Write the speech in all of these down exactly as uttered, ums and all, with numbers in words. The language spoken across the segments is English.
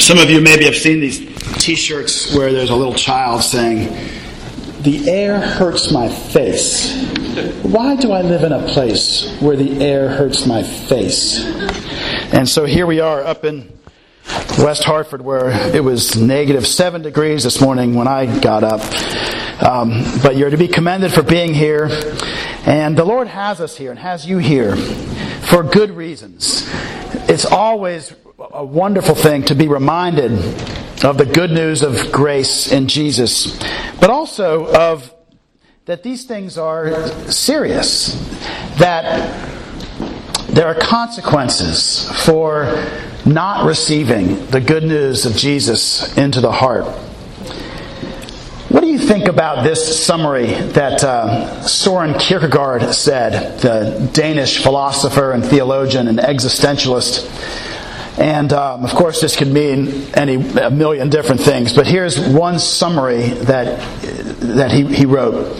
Some of you maybe have seen these t-shirts where there's a little child saying, "The air hurts my face. Why do I live in a place where the air hurts my face?" And so here we are up in West Hartford, where it was negative seven degrees this morning when I got up. Um, but you're to be commended for being here. And the Lord has us here and has you here for good reasons. It's always a wonderful thing to be reminded of the good news of grace in Jesus, but also of that these things are serious, that there are consequences for not receiving the good news of Jesus into the heart. What do you think about this summary that uh, Soren Kierkegaard said, the Danish philosopher and theologian and existentialist? And um, of course, this could mean any a million different things. But here's one summary that that he, he wrote: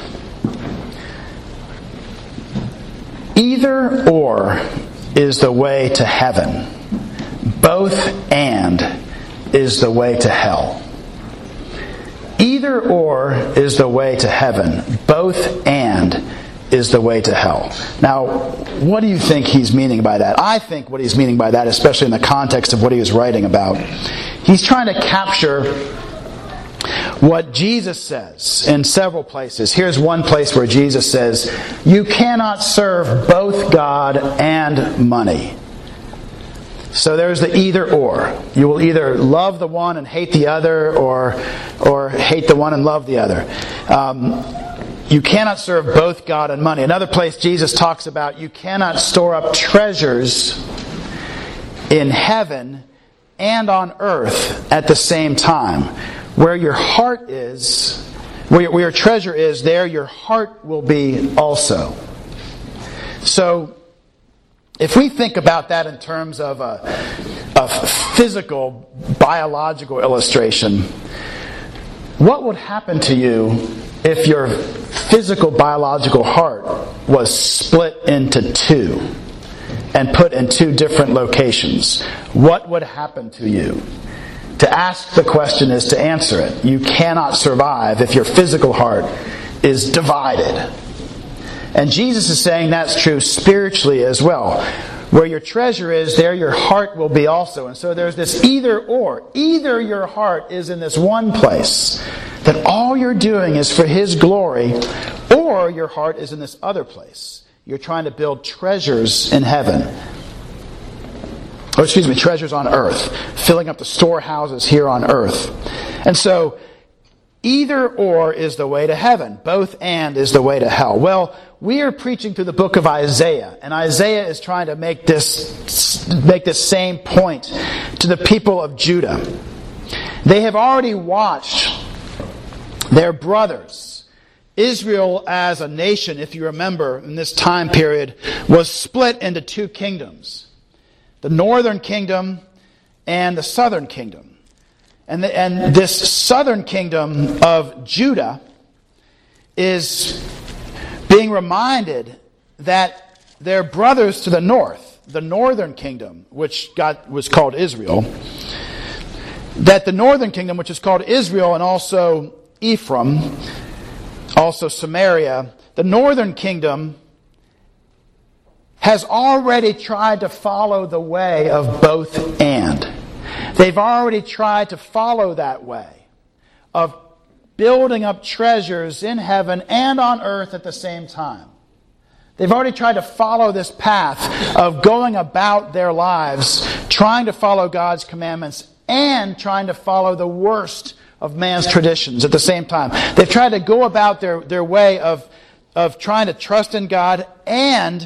"Either or is the way to heaven. Both and is the way to hell." Either or is the way to heaven. Both and is the way to hell. Now, what do you think he's meaning by that? I think what he's meaning by that, especially in the context of what he was writing about, he's trying to capture what Jesus says in several places. Here's one place where Jesus says, "You cannot serve both God and money." So there's the either or. You will either love the one and hate the other, or or hate the one and love the other. Um, you cannot serve both God and money. Another place Jesus talks about you cannot store up treasures in heaven and on earth at the same time. Where your heart is, where your, where your treasure is, there your heart will be also. So, if we think about that in terms of a, a physical, biological illustration, what would happen to you if your physical, biological heart was split into two and put in two different locations? What would happen to you? To ask the question is to answer it. You cannot survive if your physical heart is divided. And Jesus is saying that's true spiritually as well. Where your treasure is, there your heart will be also. And so there's this either or. Either your heart is in this one place, that all you're doing is for His glory, or your heart is in this other place. You're trying to build treasures in heaven. Or excuse me, treasures on earth. Filling up the storehouses here on earth. And so, either or is the way to heaven. Both and is the way to hell. Well, we are preaching through the book of Isaiah, and Isaiah is trying to make this make this same point to the people of Judah. They have already watched their brothers, Israel as a nation, if you remember, in this time period, was split into two kingdoms. The northern kingdom and the southern kingdom. And, the, and this southern kingdom of Judah is being reminded that their brothers to the north, the northern kingdom, which got, was called Israel, that the northern kingdom, which is called Israel and also Ephraim, also Samaria, the northern kingdom has already tried to follow the way of both and. They've already tried to follow that way of building up treasures in heaven and on earth at the same time. They've already tried to follow this path of going about their lives, trying to follow God's commandments and trying to follow the worst of man's traditions at the same time. They've tried to go about their, their way of, of trying to trust in God and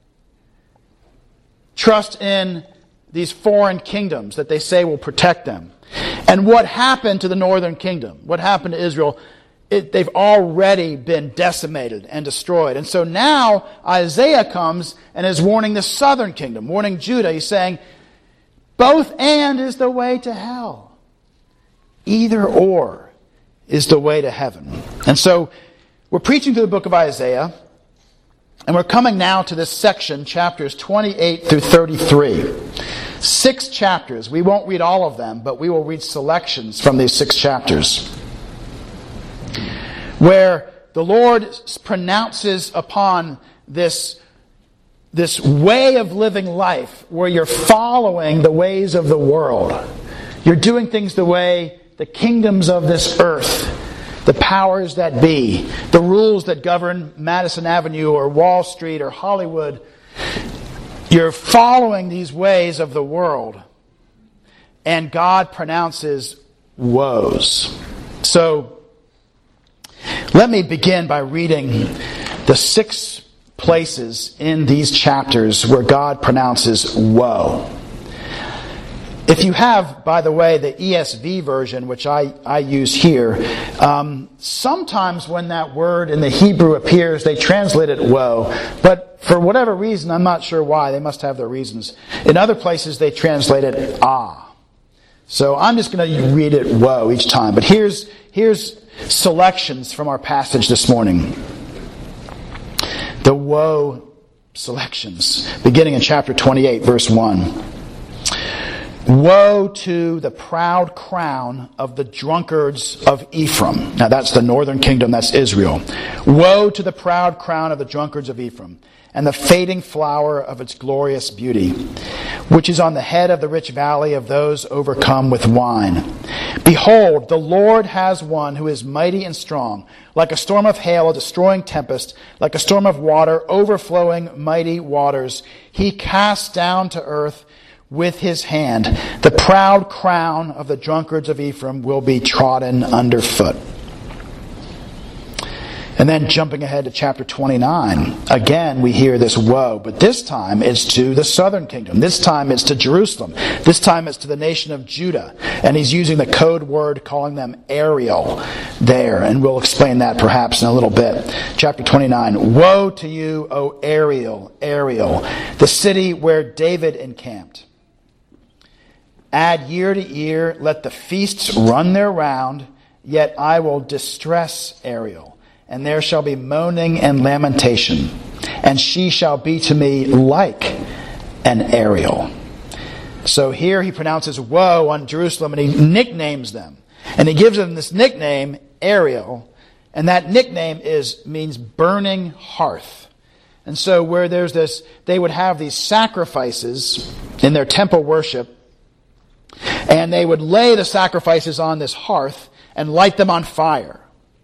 trust in these foreign kingdoms that they say will protect them. And what happened to the northern kingdom? What happened to Israel? It, they've already been decimated and destroyed. And so now Isaiah comes and is warning the southern kingdom, warning Judah. He's saying, both and is the way to hell. Either or is the way to heaven. And so we're preaching through the book of Isaiah. And we're coming now to this section, chapters twenty-eight through thirty-three. Six chapters. We won't read all of them, but we will read selections from these six chapters, where the Lord pronounces upon this, this way of living life where you're following the ways of the world. You're doing things the way the kingdoms of this earth, the powers that be, the rules that govern Madison Avenue or Wall Street or Hollywood. You're following these ways of the world. And God pronounces woes. So, let me begin by reading the six places in these chapters where God pronounces woe. If you have, by the way, the E S V version, which I, I use here, um, sometimes when that word in the Hebrew appears, they translate it woe. But for whatever reason, I'm not sure why. They must have their reasons. In other places, they translate it ah. So I'm just going to read it woe each time. But here's, here's selections from our passage this morning. The woe selections, beginning in chapter twenty-eight, verse one. Woe to the proud crown of the drunkards of Ephraim. Now that's the northern kingdom, that's Israel. Woe to the proud crown of the drunkards of Ephraim, and the fading flower of its glorious beauty, which is on the head of the rich valley of those overcome with wine. Behold, the Lord has one who is mighty and strong, like a storm of hail, a destroying tempest, like a storm of water, overflowing mighty waters. He casts down to earth with his hand. The proud crown of the drunkards of Ephraim will be trodden underfoot. And then jumping ahead to chapter twenty-nine, again we hear this woe, but this time it's to the southern kingdom. This time it's to Jerusalem. This time it's to the nation of Judah. And he's using the code word calling them Ariel there. And we'll explain that perhaps in a little bit. Chapter twenty-nine, woe to you, O Ariel, Ariel, the city where David encamped. Add year to year, let the feasts run their round, yet I will distress Ariel, and there shall be moaning and lamentation, and she shall be to me like an Ariel. So here he pronounces woe on Jerusalem, and he nicknames them. And he gives them this nickname, Ariel, and that nickname is means burning hearth. And so where there's this, they would have these sacrifices in their temple worship, and they would lay the sacrifices on this hearth and light them on fire.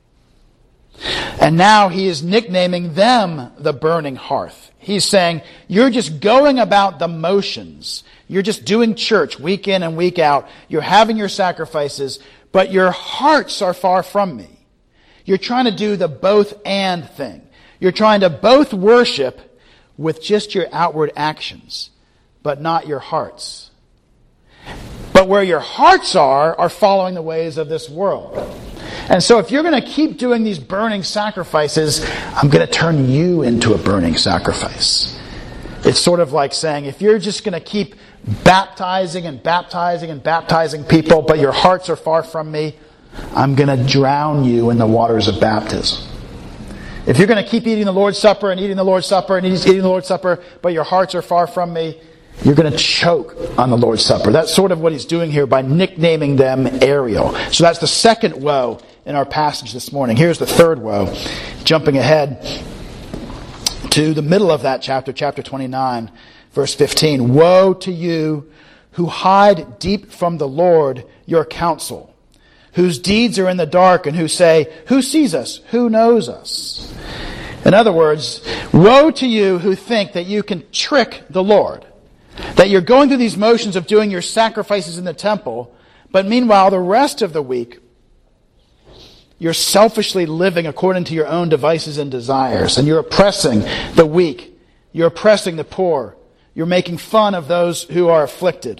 And now he is nicknaming them the burning hearth. He's saying, you're just going about the motions. You're just doing church week in and week out. You're having your sacrifices, but your hearts are far from me. You're trying to do the both and thing. You're trying to both worship with just your outward actions, but not your hearts. But where your hearts are, are following the ways of this world. And so if you're going to keep doing these burning sacrifices, I'm going to turn you into a burning sacrifice. It's sort of like saying, if you're just going to keep baptizing and baptizing and baptizing people, but your hearts are far from me, I'm going to drown you in the waters of baptism. If you're going to keep eating the Lord's Supper and eating the Lord's Supper and eating the Lord's Supper, but your hearts are far from me, you're going to choke on the Lord's Supper. That's sort of what he's doing here by nicknaming them Ariel. So that's the second woe in our passage this morning. Here's the third woe. Jumping ahead to the middle of that chapter, chapter twenty-nine, verse fifteen. Woe to you who hide deep from the Lord your counsel, whose deeds are in the dark, and who say, who sees us? Who knows us? In other words, woe to you who think that you can trick the Lord. That you're going through these motions of doing your sacrifices in the temple, but meanwhile the rest of the week you're selfishly living according to your own devices and desires, and you're oppressing the weak, you're oppressing the poor, you're making fun of those who are afflicted.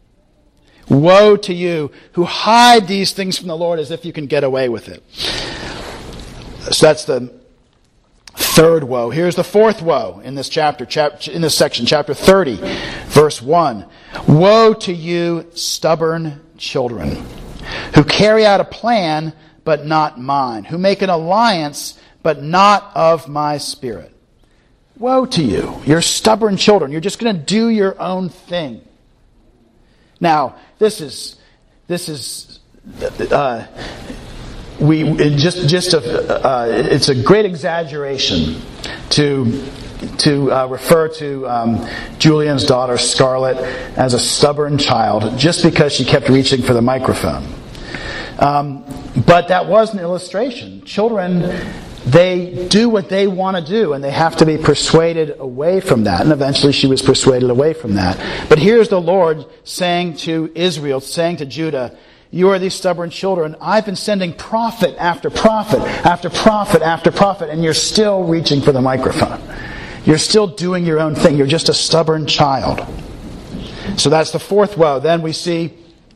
Woe to you who hide these things from the Lord as if you can get away with it. So that's the third woe. Here's the fourth woe in this chapter, chap- in this section, chapter thirty, verse one. Woe to you, stubborn children, who carry out a plan, but not mine, who make an alliance, but not of my spirit. Woe to you, you're stubborn children. You're just going to do your own thing. Now, this is this is uh, we it just just a, uh, it's a great exaggeration to to uh, refer to um, Julian's daughter Scarlett as a stubborn child just because she kept reaching for the microphone. Um, but that was an illustration. Children, they do what they want to do, and they have to be persuaded away from that. And eventually she was persuaded away from that. But here's the Lord saying to Israel, saying to Judah, you are these stubborn children. I've been sending prophet after prophet after prophet after prophet, and you're still reaching for the microphone. You're still doing your own thing. You're just a stubborn child. So that's the fourth woe. Then we see,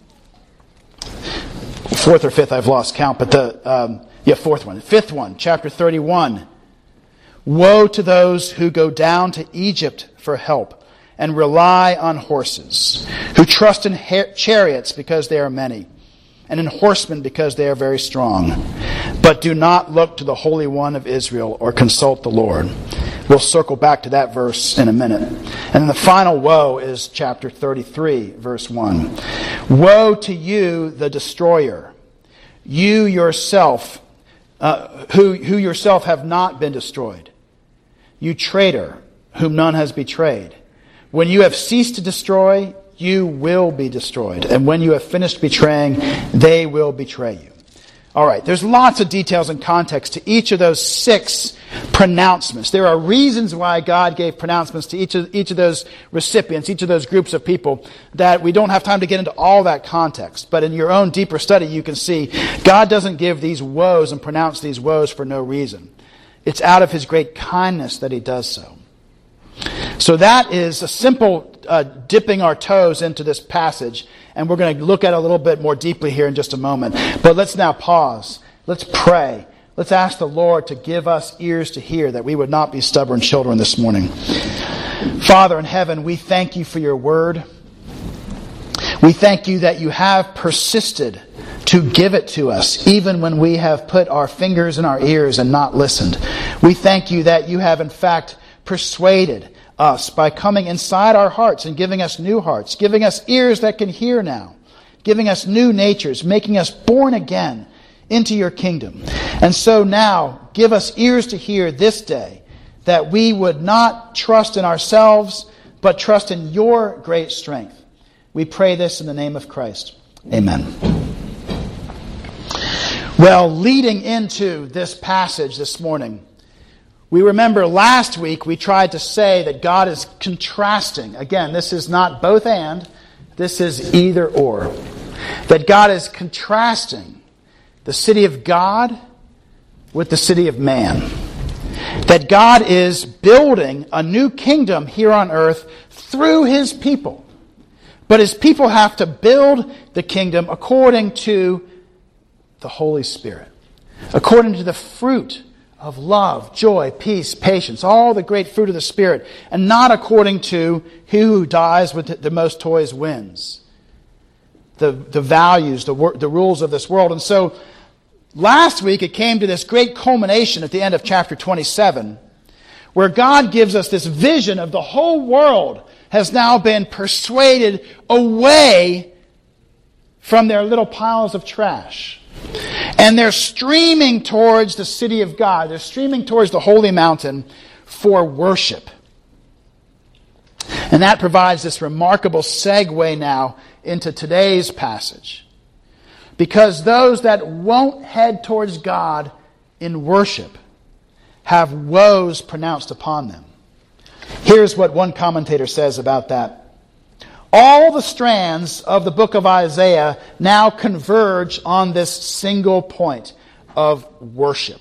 fourth or fifth, I've lost count, but the... Um, Yeah, fourth one. Fifth one, chapter thirty-one. Woe to those who go down to Egypt for help and rely on horses, who trust in chariots because they are many, and in horsemen because they are very strong, but do not look to the Holy One of Israel or consult the Lord. We'll circle back to that verse in a minute. And then the final woe is chapter thirty-three, verse one. Woe to you, the destroyer, you yourself, Uh, who, who yourself have not been destroyed. You traitor, whom none has betrayed. When you have ceased to destroy, you will be destroyed. And when you have finished betraying, they will betray you. All right, there's lots of details and context to each of those six pronouncements. There are reasons why God gave pronouncements to each of, each of those recipients, each of those groups of people, that we don't have time to get into all that context. But in your own deeper study, you can see God doesn't give these woes and pronounce these woes for no reason. It's out of His great kindness that He does so. So that is a simple uh, dipping our toes into this passage, and we're going to look at it a little bit more deeply here in just a moment. But let's now pause. Let's pray. Let's ask the Lord to give us ears to hear, that we would not be stubborn children this morning. Father in heaven, we thank you for your word. We thank you that you have persisted to give it to us, even when we have put our fingers in our ears and not listened. We thank you that you have in fact persuaded us by coming inside our hearts and giving us new hearts, giving us ears that can hear now, giving us new natures, making us born again into your kingdom. And so now, give us ears to hear this day, that we would not trust in ourselves, but trust in your great strength. We pray this in the name of Christ. Amen. Well, leading into this passage this morning, we remember last week we tried to say that God is contrasting. Again, this is not both and, this is either or. That God is contrasting the city of God with the city of man. That God is building a new kingdom here on earth through His people. But His people have to build the kingdom according to the Holy Spirit, according to the fruit of love, joy, peace, patience, all the great fruit of the Spirit, and not according to he who dies with the most toys wins. The, the values, the, the rules of this world. And so last week it came to this great culmination at the end of chapter twenty-seven, where God gives us this vision of the whole world has now been persuaded away from their little piles of trash. And they're streaming towards the city of God. They're streaming towards the holy mountain for worship. And that provides this remarkable segue now into today's passage. Because those that won't head towards God in worship have woes pronounced upon them. Here's what one commentator says about that. All the strands of the book of Isaiah now converge on this single point of worship.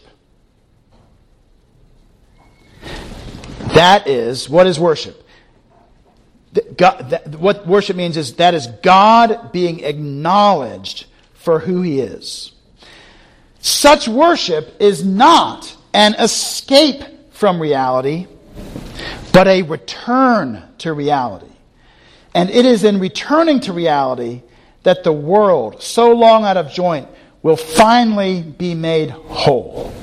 That is, what is worship? God, that, what worship means is that is God being acknowledged for who He is. Such worship is not an escape from reality, but a return to reality. And it is in returning to reality that the world, so long out of joint, will finally be made whole.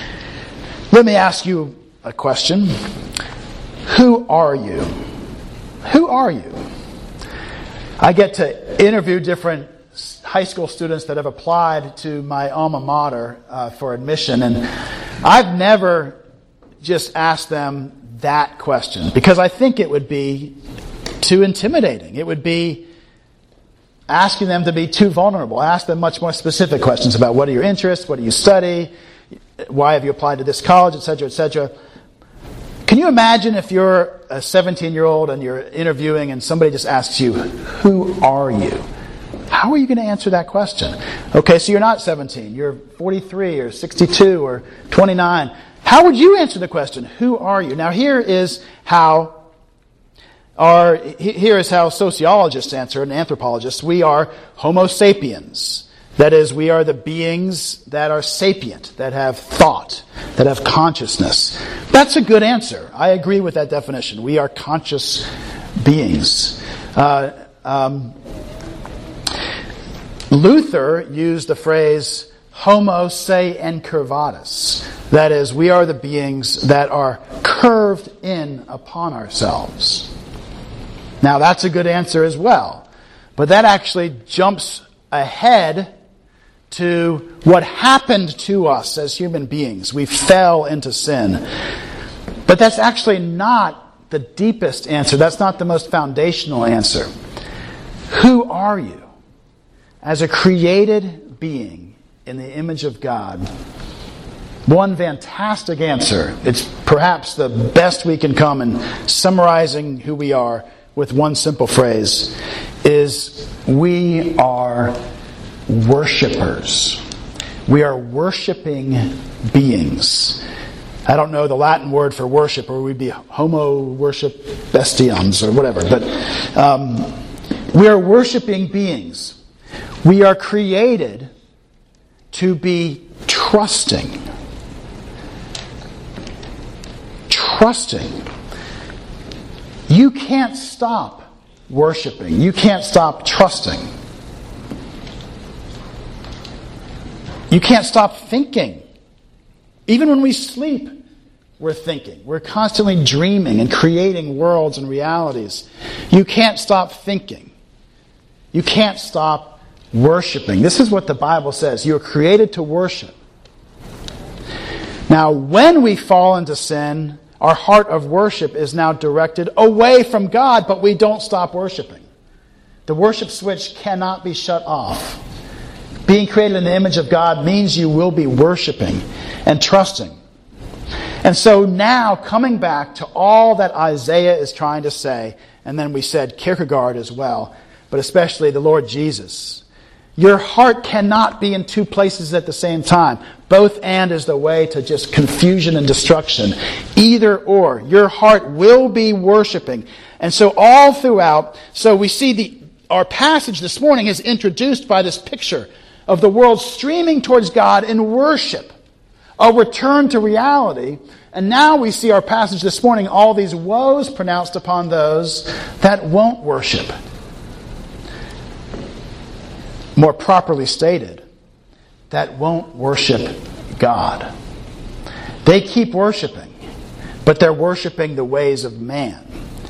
Let me ask you a question. Who are you? who are you? I get to interview different high school students that have applied to my alma mater uh, for admission, and I've never just asked them that question because I think it would be too intimidating. It would be asking them to be too vulnerable. I ask them much more specific questions about what are your interests, what do you study, why have you applied to this college, et cetera, et cetera. Can you imagine if you're a seventeen-year-old and you're interviewing and somebody just asks you, who are you? How are you going to answer that question? Okay, so you're not seventeen. You're forty-three or sixty-two or twenty-nine. How would you answer the question, who are you? Now here is how our, here is how sociologists answer and anthropologists. We are Homo sapiens. That is, we are the beings that are sapient, that have thought, that have consciousness. That's a good answer. I agree with that definition. We are conscious beings. Uh, um, Luther used the phrase homo se incurvatus. That is, we are the beings that are curved in upon ourselves. Now, that's a good answer as well. But that actually jumps ahead to what happened to us as human beings. We fell into sin. But that's actually not the deepest answer. That's not the most foundational answer. Who are you? As a created being in the image of God, one fantastic answer. It's perhaps the best we can come in summarizing who we are with one simple phrase, is we are worshipers. We are worshiping beings. I don't know the Latin word for worship, or we'd be homo worship bestians or whatever, but um, we are worshiping beings. We are created to be trusting. Trusting. You can't stop worshiping. You can't stop trusting. You can't stop thinking. Even when we sleep, we're thinking. We're constantly dreaming and creating worlds and realities. You can't stop thinking. You can't stop worshiping. This is what the Bible says. You are created to worship. Now, when we fall into sin, our heart of worship is now directed away from God, but we don't stop worshiping. The worship switch cannot be shut off. Being created in the image of God means you will be worshiping and trusting. And so now, coming back to all that Isaiah is trying to say, and then we said Kierkegaard as well, but especially the Lord Jesus. Your heart cannot be in two places at the same time. Both and is the way to just confusion and destruction. Either or. Your heart will be worshiping. And so all throughout, so we see the our passage this morning is introduced by this picture of the world streaming towards God in worship. A return to reality. And now we see our passage this morning, all these woes pronounced upon those that won't worship. More properly stated, that won't worship God. They keep worshiping, but they're worshiping the ways of man.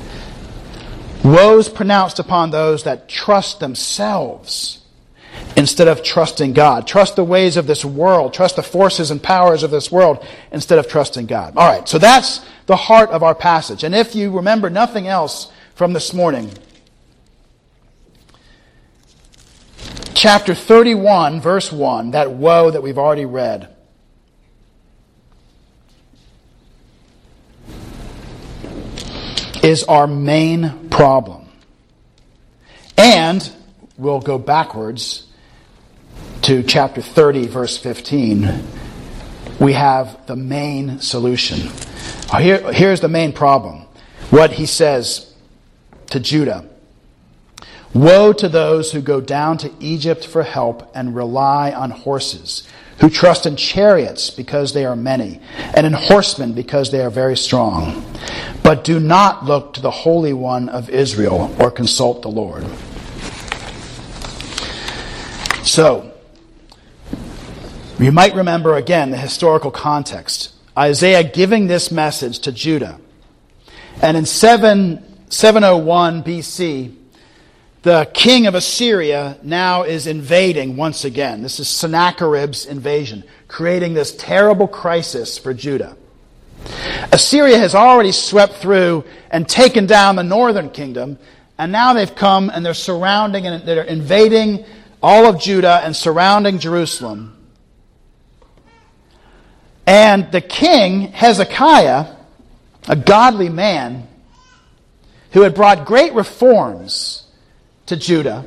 Woes pronounced upon those that trust themselves instead of trusting God. Trust the ways of this world. Trust the forces and powers of this world instead of trusting God. All right, so that's the heart of our passage. And if you remember nothing else from this morning, chapter thirty-one, verse one, that woe that we've already read, is our main problem. And we'll go backwards to chapter thirty, verse fifteen. We have the main solution. Here, here's the main problem. What he says to Judah. Woe to those who go down to Egypt for help and rely on horses, who trust in chariots because they are many, and in horsemen because they are very strong. But do not look to the Holy One of Israel or consult the Lord. So, you might remember again the historical context. Isaiah giving this message to Judah. And in seven seven oh one B C, the king of Assyria now is invading once again. This is Sennacherib's invasion, creating this terrible crisis for Judah. Assyria has already swept through and taken down the northern kingdom, and now they've come and they're surrounding and they're invading all of Judah and surrounding Jerusalem. And the king, Hezekiah, a godly man who had brought great reforms to Judah,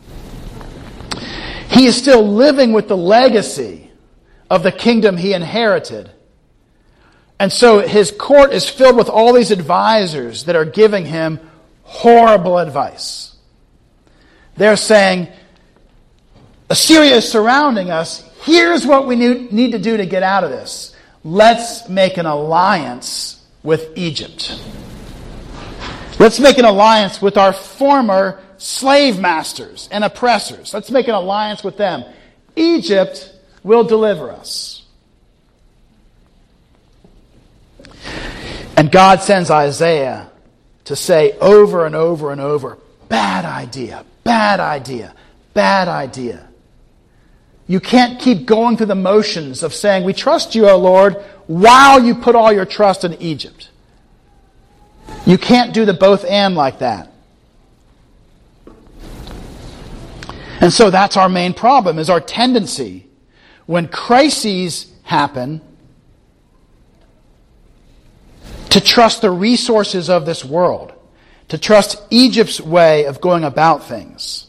he is still living with the legacy of the kingdom he inherited. And so his court is filled with all these advisors that are giving him horrible advice. They're saying, Assyria is surrounding us. Here's what we need to do to get out of this. Let's make an alliance with Egypt. Let's make an alliance with our former slave masters and oppressors. Let's make an alliance with them. Egypt will deliver us. And God sends Isaiah to say over and over and over, bad idea, bad idea, bad idea. You can't keep going through the motions of saying, we trust you, O Lord, while you put all your trust in Egypt. You can't do the both and like that. And so that's our main problem, is our tendency, when crises happen, to trust the resources of this world, to trust Egypt's way of going about things,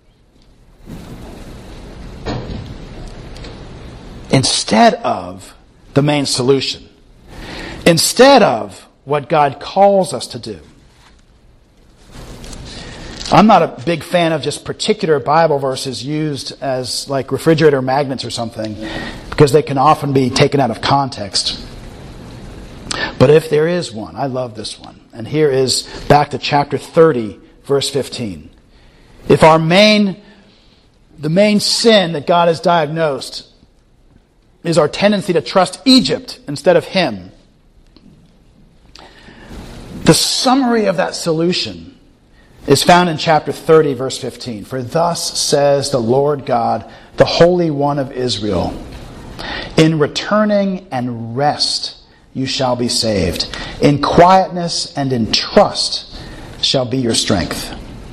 instead of the main solution, instead of what God calls us to do. I'm not a big fan of just particular Bible verses used as like refrigerator magnets or something, because they can often be taken out of context. But if there is one, I love this one. And here is back to chapter thirty, verse fifteen. If our main, the main sin that God has diagnosed is our tendency to trust Egypt instead of Him, the summary of that solution is found in chapter thirty, verse fifteen. For thus says the Lord God, the Holy One of Israel, in returning and rest you shall be saved. In quietness and in trust shall be your strength.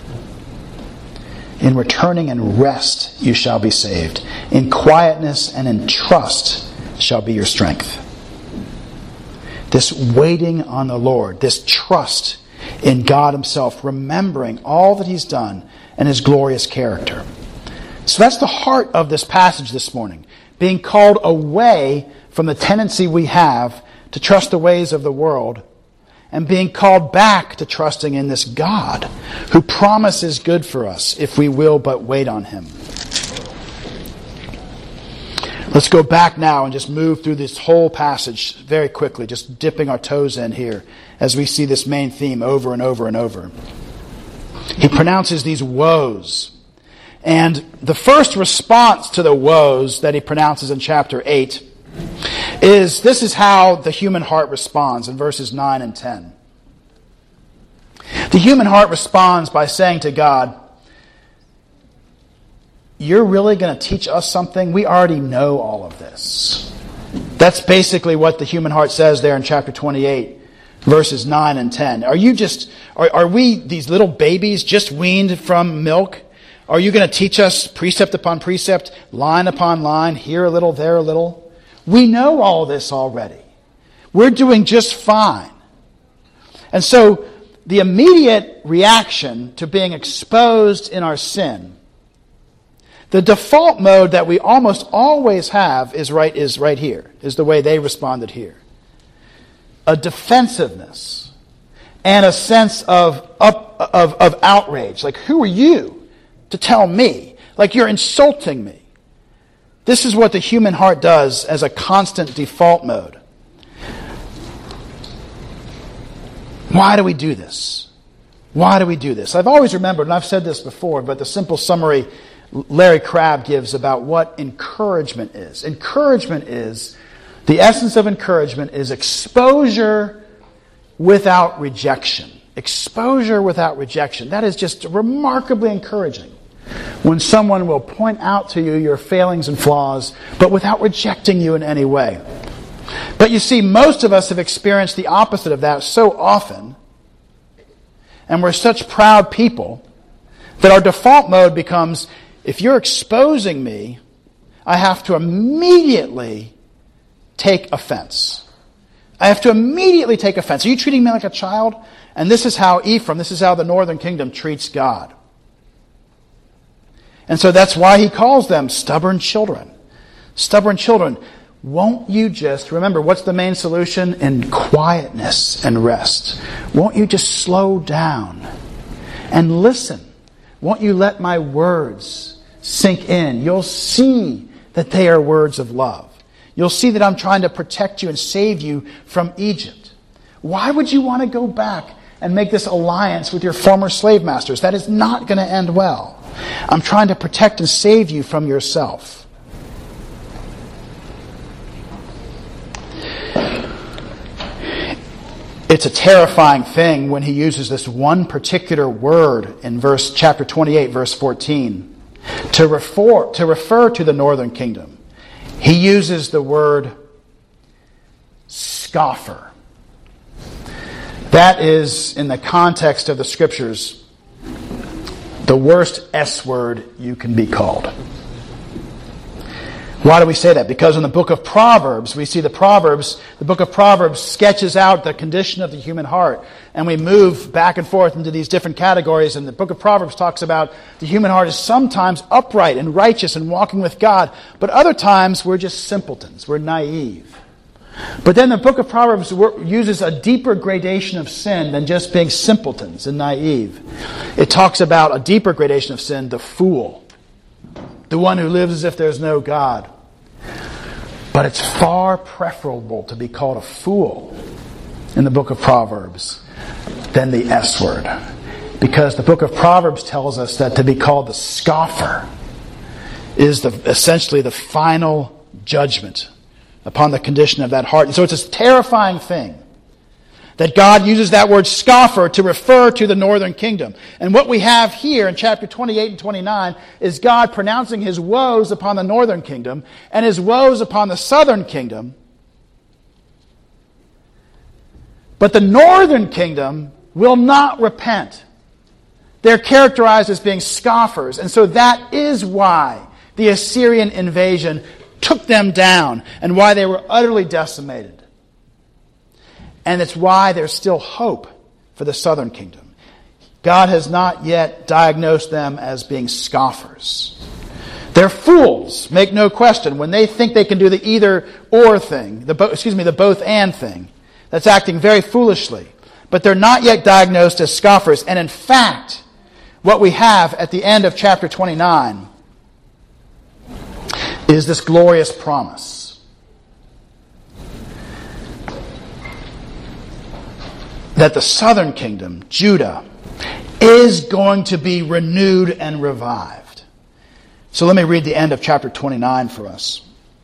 In returning and rest you shall be saved. In quietness and in trust shall be your strength. This waiting on the Lord, this trust in God Himself, remembering all that He's done and His glorious character. So that's the heart of this passage this morning. Being called away from the tendency we have to trust the ways of the world, and being called back to trusting in this God who promises good for us if we will but wait on Him. Let's go back now and just move through this whole passage very quickly, just dipping our toes in here as we see this main theme over and over and over. He pronounces these woes. And the first response to the woes that he pronounces in chapter eight is, this is how the human heart responds in verses nine and ten. The human heart responds by saying to God, you're really going to teach us something? We already know all of this. That's basically what the human heart says there in chapter twenty-eight, verses nine and ten. Are you just, are, are we these little babies just weaned from milk? Are you going to teach us precept upon precept, line upon line, here a little, there a little? We know all this already. We're doing just fine. And so the immediate reaction to being exposed in our sin, the default mode that we almost always have is right is right here, is the way they responded here. A defensiveness and a sense of, up, of, of outrage. Like, who are you to tell me? Like, you're insulting me. This is what the human heart does as a constant default mode. Why do we do this? Why do we do this? I've always remembered, and I've said this before, but the simple summary Larry Crabb gives about what encouragement is. Encouragement is, the essence of encouragement is exposure without rejection. exposure without rejection. That is just remarkably encouraging. When someone will point out to you your failings and flaws, but without rejecting you in any way. But you see, most of us have experienced the opposite of that so often, and we're such proud people, that our default mode becomes, if you're exposing me, I have to immediately take offense. I have to immediately take offense. Are you treating me like a child? And this is how Ephraim, this is how the northern kingdom treats God. And so that's why he calls them stubborn children. Stubborn children. Won't you just, remember, what's the main solution? In quietness and rest. Won't you just slow down and listen? Won't you let my words sink in? You'll see that they are words of love. You'll see that I'm trying to protect you and save you from Egypt. Why would you want to go back and make this alliance with your former slave masters? That is not going to end well. I'm trying to protect and save you from yourself. It's a terrifying thing when he uses this one particular word in verse chapter twenty-eight, verse fourteen, to refer, to refer to the northern kingdom. He uses the word scoffer. That is, in the context of the Scriptures, the worst S word you can be called. Why do we say that? Because in the book of Proverbs, we see the Proverbs, the book of Proverbs sketches out the condition of the human heart. And we move back and forth into these different categories. And the book of Proverbs talks about the human heart is sometimes upright and righteous and walking with God. But other times we're just simpletons. We're naive. But then the book of Proverbs uses a deeper gradation of sin than just being simpletons and naive. It talks about a deeper gradation of sin, the fool. The one who lives as if there's no God. But it's far preferable to be called a fool in the book of Proverbs than the S word. Because the book of Proverbs tells us that to be called the scoffer is the, essentially the final judgment upon the condition of that heart. And so it's a terrifying thing that God uses that word scoffer to refer to the northern kingdom. And what we have here in chapter twenty-eight and twenty-nine is God pronouncing his woes upon the northern kingdom and his woes upon the southern kingdom. But the northern kingdom will not repent. They're characterized as being scoffers. And so that is why the Assyrian invasion took them down and why they were utterly decimated. And it's why there's still hope for the southern kingdom. God has not yet diagnosed them as being scoffers. They're fools, make no question, when they think they can do the either or thing, the bo- excuse me, the both and thing. That's acting very foolishly. But they're not yet diagnosed as scoffers. And in fact, what we have at the end of chapter twenty-nine is this glorious promise that the southern kingdom, Judah, is going to be renewed and revived. So let me read the end of chapter twenty-nine for us.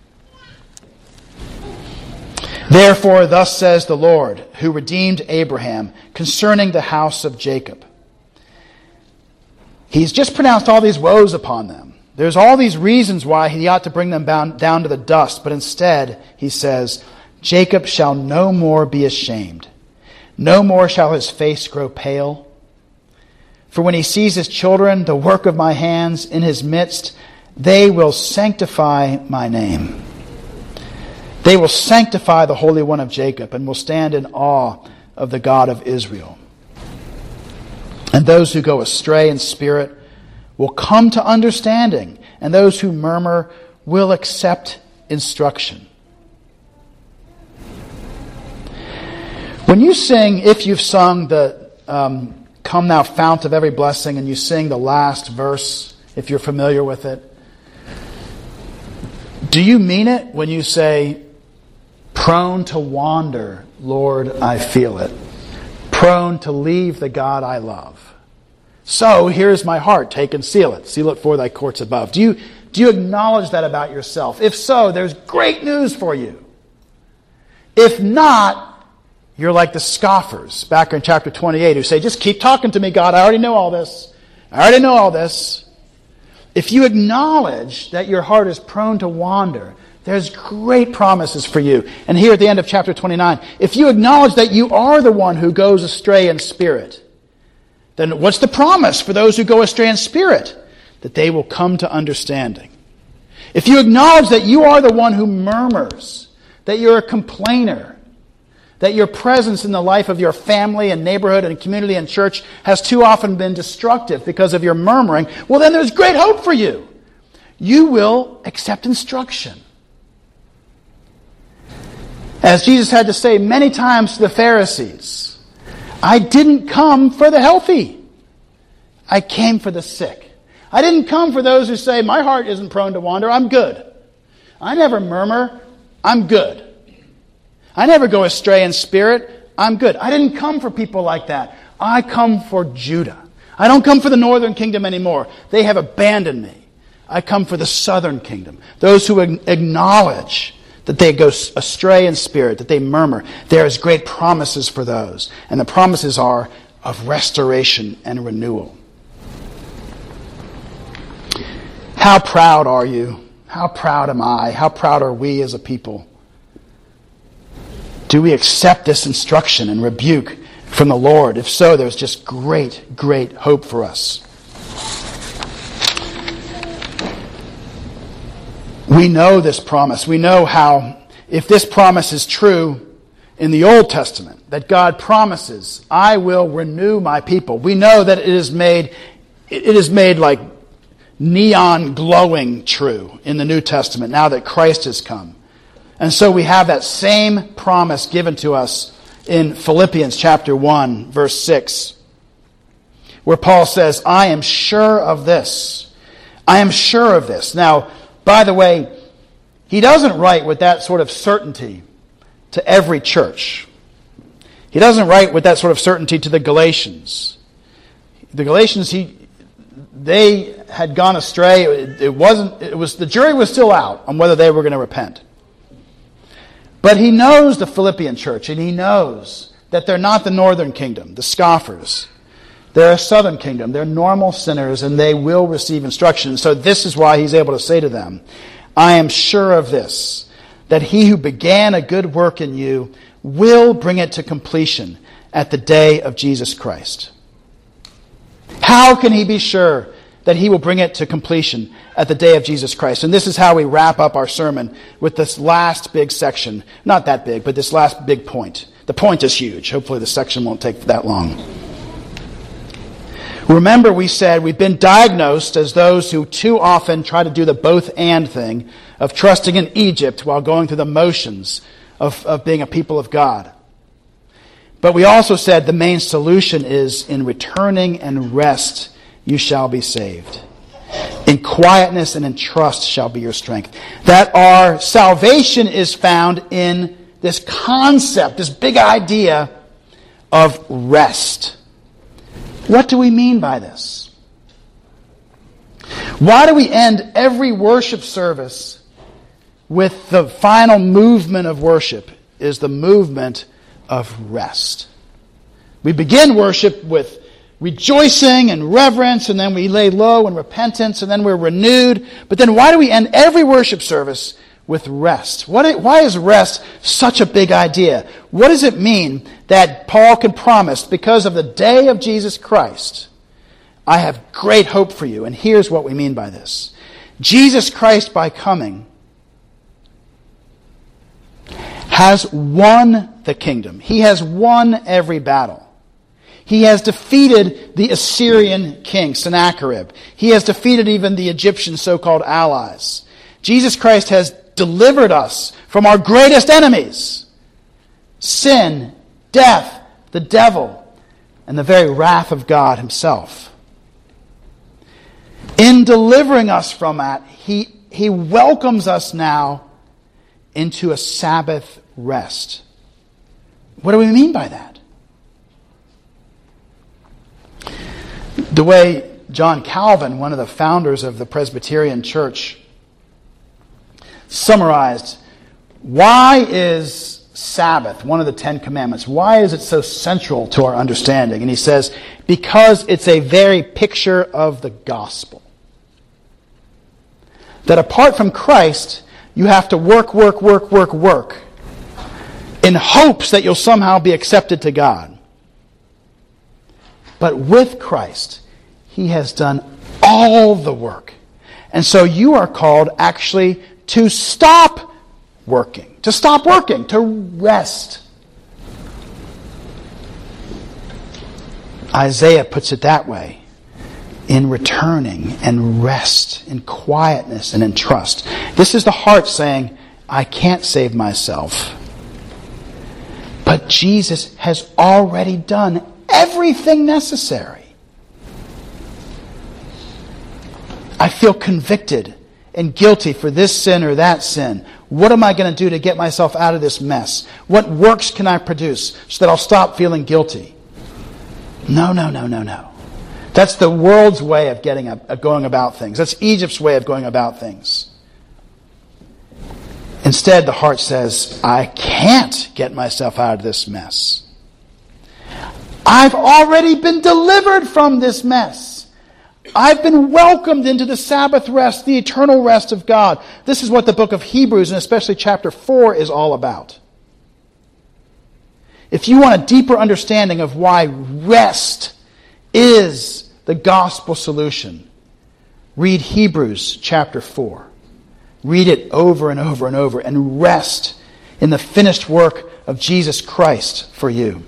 Therefore, thus says the Lord, who redeemed Abraham, concerning the house of Jacob. He's just pronounced all these woes upon them. There's all these reasons why he ought to bring them down to the dust, but instead, he says, Jacob shall no more be ashamed. No more shall his face grow pale. For when he sees his children, the work of my hands in his midst, they will sanctify my name. They will sanctify the Holy One of Jacob and will stand in awe of the God of Israel. And those who go astray in spirit will come to understanding, and those who murmur will accept instruction. When you sing, if you've sung the um, Come Thou Fount of Every Blessing, and you sing the last verse, if you're familiar with it, do you mean it when you say, prone to wander, Lord, I feel it. Prone to leave the God I love. So here's my heart, take and seal it. Seal it for thy courts above. Do you, do you acknowledge that about yourself? If so, there's great news for you. If not, you're like the scoffers back in chapter twenty-eight who say, just keep talking to me, God. I already know all this. I already know all this. If you acknowledge that your heart is prone to wander, there's great promises for you. And here at the end of chapter twenty-nine, if you acknowledge that you are the one who goes astray in spirit, then what's the promise for those who go astray in spirit? That they will come to understanding. If you acknowledge that you are the one who murmurs, that you're a complainer, that your presence in the life of your family and neighborhood and community and church has too often been destructive because of your murmuring, well, then there's great hope for you. You will accept instruction. As Jesus had to say many times to the Pharisees, I didn't come for the healthy. I came for the sick. I didn't come for those who say, my heart isn't prone to wander, I'm good. I never murmur, I'm good. I never go astray in spirit, I'm good. I didn't come for people like that. I come for Judah. I don't come for the northern kingdom anymore. They have abandoned me. I come for the southern kingdom. Those who acknowledge that they go astray in spirit, that they murmur. There is great promises for those. And the promises are of restoration and renewal. How proud are you? How proud am I? How proud are we as a people? Do we accept this instruction and rebuke from the Lord? If so, there's just great, great hope for us. We know this promise. We know how, if this promise is true in the Old Testament, that God promises, I will renew my people. We know that it is made, it is made like neon glowing true in the New Testament now that Christ has come. And so we have that same promise given to us in Philippians chapter one, verse six, where Paul says, I am sure of this. I am sure of this. Now, by the way, he doesn't write with that sort of certainty to every church. He doesn't write with that sort of certainty to the Galatians. The Galatians, he, they had gone astray. It, it wasn't. It was the jury was still out on whether they were going to repent. But he knows the Philippian church, and he knows that they're not the northern kingdom, the scoffers. They're a southern kingdom. They're normal sinners, and they will receive instruction. So this is why he's able to say to them, I am sure of this, that he who began a good work in you will bring it to completion at the day of Jesus Christ. How can he be sure that he will bring it to completion at the day of Jesus Christ? And this is how we wrap up our sermon with this last big section. Not that big, but this last big point. The point is huge. Hopefully the section won't take that long. Remember, we said we've been diagnosed as those who too often try to do the both and thing of trusting in Egypt while going through the motions of, of being a people of God. But we also said the main solution is in returning and rest you shall be saved. In quietness and in trust shall be your strength. That our salvation is found in this concept, this big idea of rest. What do we mean by this? Why do we end every worship service with the final movement of worship is the movement of rest? We begin worship with rejoicing and reverence, and then we lay low in repentance, and then we're renewed. But then why do we end every worship service with rest? What, why is rest such a big idea? What does it mean that Paul can promise, because of the day of Jesus Christ, I have great hope for you? And here's what we mean by this. Jesus Christ, by coming, has won the kingdom. He has won every battle. He has defeated the Assyrian king, Sennacherib. He has defeated even the Egyptian so-called allies. Jesus Christ has delivered us from our greatest enemies, sin, death, the devil, and the very wrath of God himself. In delivering us from that, he, he welcomes us now into a Sabbath rest. What do we mean by that? The way John Calvin, one of the founders of the Presbyterian Church, summarized, why is Sabbath, one of the Ten Commandments, why is it so central to our understanding? And he says, because it's a very picture of the gospel. That apart from Christ, you have to work, work, work, work, work in hopes that you'll somehow be accepted to God. But with Christ, He has done all the work. And so you are called actually to stop working. To stop working. To rest. Isaiah puts it that way. In returning and rest, in quietness and in trust. This is the heart saying, I can't save myself. But Jesus has already done everything necessary. I feel convicted and guilty for this sin or that sin. What am I going to do to get myself out of this mess? What works can I produce so that I'll stop feeling guilty? No, no, no, no, no. That's the world's way of getting of going about things. That's Egypt's way of going about things. Instead, the heart says, I can't get myself out of this mess. I've already been delivered from this mess. I've been welcomed into the Sabbath rest, the eternal rest of God. This is what the book of Hebrews, and especially chapter four, is all about. If you want a deeper understanding of why rest is the gospel solution, read Hebrews chapter four. Read it over and over and over and rest in the finished work of Jesus Christ for you.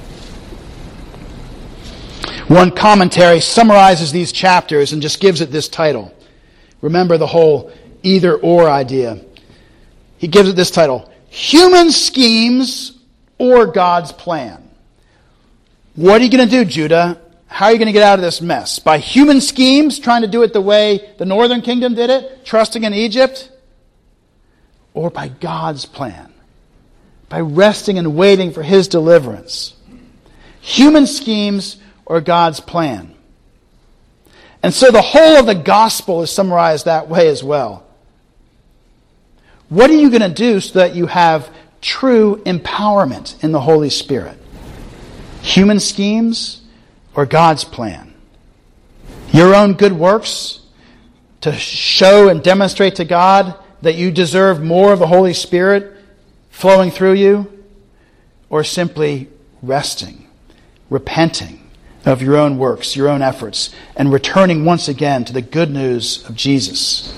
One commentary summarizes these chapters and just gives it this title. Remember the whole either or idea. He gives it this title: Human Schemes or God's Plan. What are you going to do, Judah? How are you going to get out of this mess? By human schemes, trying to do it the way the northern kingdom did it, trusting in Egypt? Or by God's plan? By resting and waiting for His deliverance? Human schemes or God's plan? And so the whole of the gospel is summarized that way as well. What are you going to do so that you have true empowerment in the Holy Spirit? Human schemes or God's plan? Your own good works to show and demonstrate to God that you deserve more of the Holy Spirit flowing through you? Or simply resting, repenting of your own works, your own efforts, and returning once again to the good news of Jesus?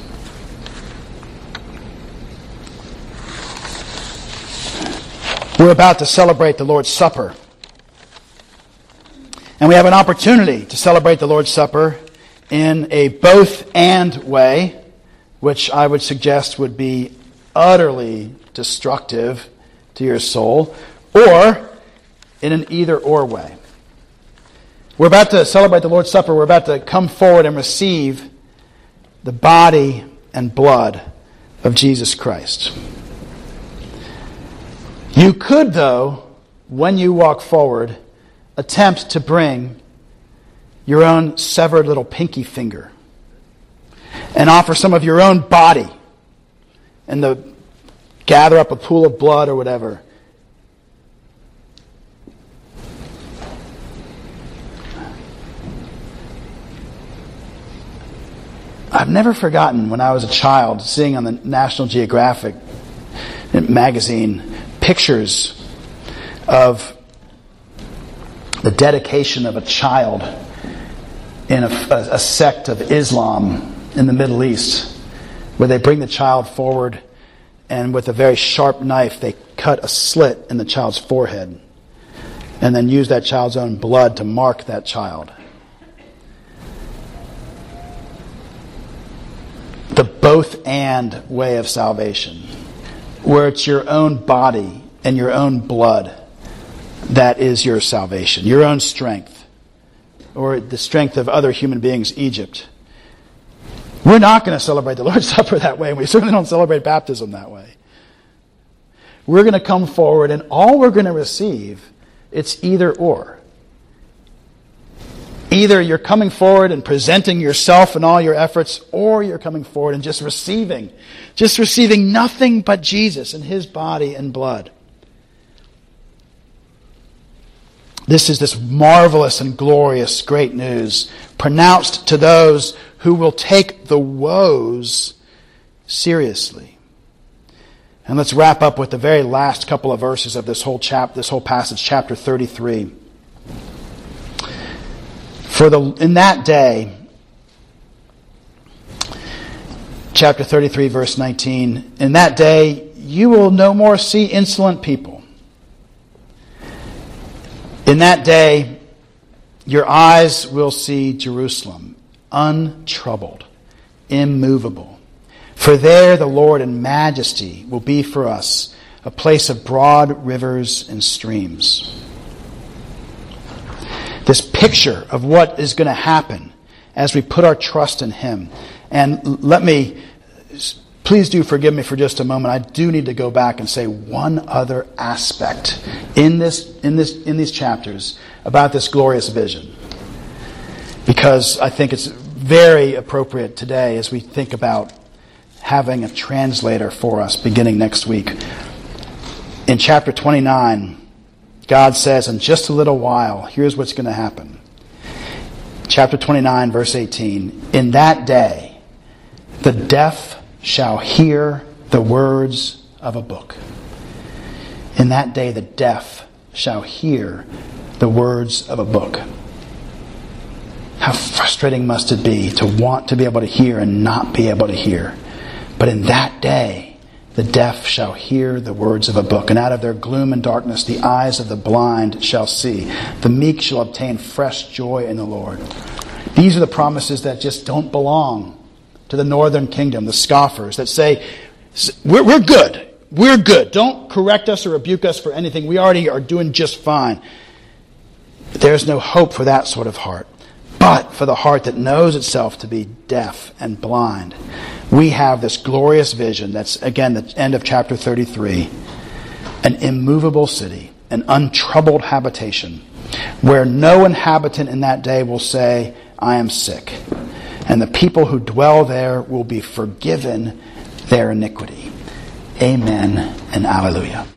We're about to celebrate the Lord's Supper. And we have an opportunity to celebrate the Lord's Supper in a both-and way, which I would suggest would be utterly destructive to your soul, or in an either-or way. We're about to celebrate the Lord's Supper. We're about to come forward and receive the body and blood of Jesus Christ. You could, though, when you walk forward, attempt to bring your own severed little pinky finger and offer some of your own body and the gather up a pool of blood or whatever. I've never forgotten when I was a child seeing on the National Geographic magazine pictures of the dedication of a child in a, a, a sect of Islam in the Middle East, where they bring the child forward and with a very sharp knife they cut a slit in the child's forehead and then use that child's own blood to mark that child. The both and way of salvation, where it's your own body and your own blood that is your salvation, your own strength, or the strength of other human beings, Egypt. We're not going to celebrate the Lord's Supper that way, and we certainly don't celebrate baptism that way. We're going to come forward, and all we're going to receive, it's either or. Either you're coming forward and presenting yourself and all your efforts, or you're coming forward and just receiving, just receiving nothing but Jesus and His body and blood. This is this marvelous and glorious great news pronounced to those who will take the woes seriously. And let's wrap up with the very last couple of verses of this whole chap, this whole passage, chapter thirty-three. For the in that day, chapter thirty-three, verse nineteen, in that day you will no more see insolent people. In that day, your eyes will see Jerusalem, untroubled, immovable. For there the Lord in majesty will be for us a place of broad rivers and streams. This picture of what is going to happen as we put our trust in Him. And let me, please do forgive me for just a moment. I do need to go back and say one other aspect in this, in this, in these chapters about this glorious vision, because I think it's very appropriate today as we think about having a translator for us beginning next week. In chapter twenty-nine, God says, in just a little while, here's what's going to happen. Chapter twenty-nine, verse eighteen, in that day, the deaf shall hear the words of a book. In that day, the deaf shall hear the words of a book. How frustrating must it be to want to be able to hear and not be able to hear. But in that day, the deaf shall hear the words of a book, and out of their gloom and darkness the eyes of the blind shall see. The meek shall obtain fresh joy in the Lord. These are the promises that just don't belong to the northern kingdom, the scoffers that say, we're, we're good. We're good. Don't correct us or rebuke us for anything. We already are doing just fine. There's no hope for that sort of heart. But for the heart that knows itself to be deaf and blind, we have this glorious vision that's, again, the end of chapter thirty-three. An immovable city, an untroubled habitation, where no inhabitant in that day will say, I am sick. And the people who dwell there will be forgiven their iniquity. Amen and alleluia.